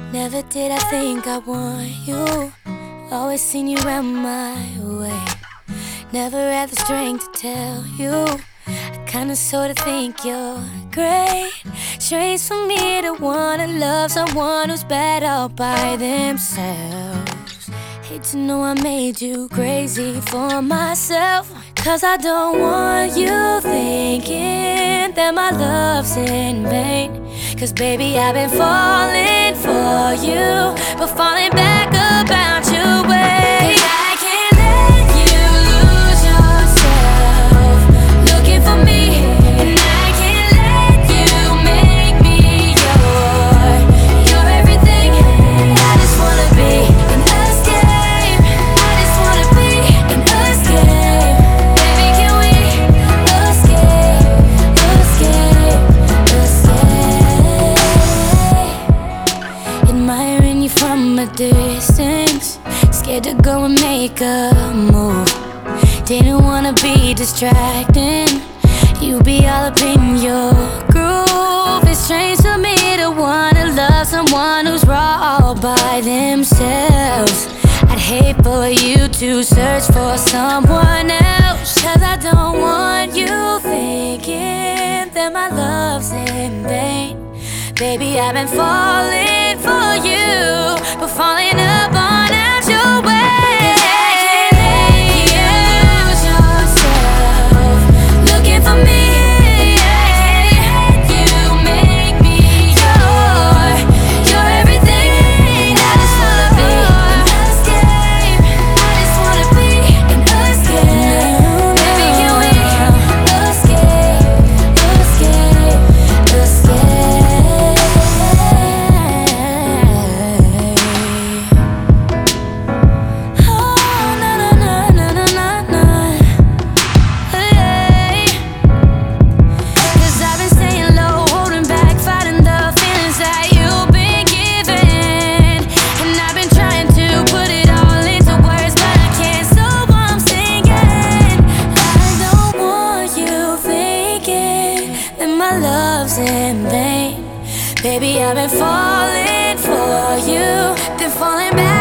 Never did I think I want you. Always seen you around my way. Never had the strength to tell you. I kinda sorta think you're great. Strange for me to wanna love someone who's bad all by themselves. Hate to know I made you crazy for myself. Cause I don't want you thinking that my love's in vain. Cause baby, I've been falling for you, but falling back about your way. I can't let you lose yourself looking for me, and I can't let you make me your everything. I just wanna be in this game. I just wanna be in this game. Baby, can we escape, escape, escape? Admiring you from a distance, scared to go and make a move. Didn't wanna be distracting, you be all up in your groove. It's strange for me to wanna love someone who's raw all by themselves. I'd hate for you to search for someone else. Cause I don't want you thinking that my love's in vain. Baby, I've been falling for you, but falling up on out your way. Looking for me, you make me your everything. I just wanna be in this game. I just wanna be in this game. Baby, can we escape, escape, escape? Oh, na na na na na na na. Cause I've been staying low, holding back, fighting the feelings that you've been giving. And I've been trying to put it all into words, but I can't, so I'm singing. I don't want you thinking that my love's in vain. Baby, I've been falling for you, then falling back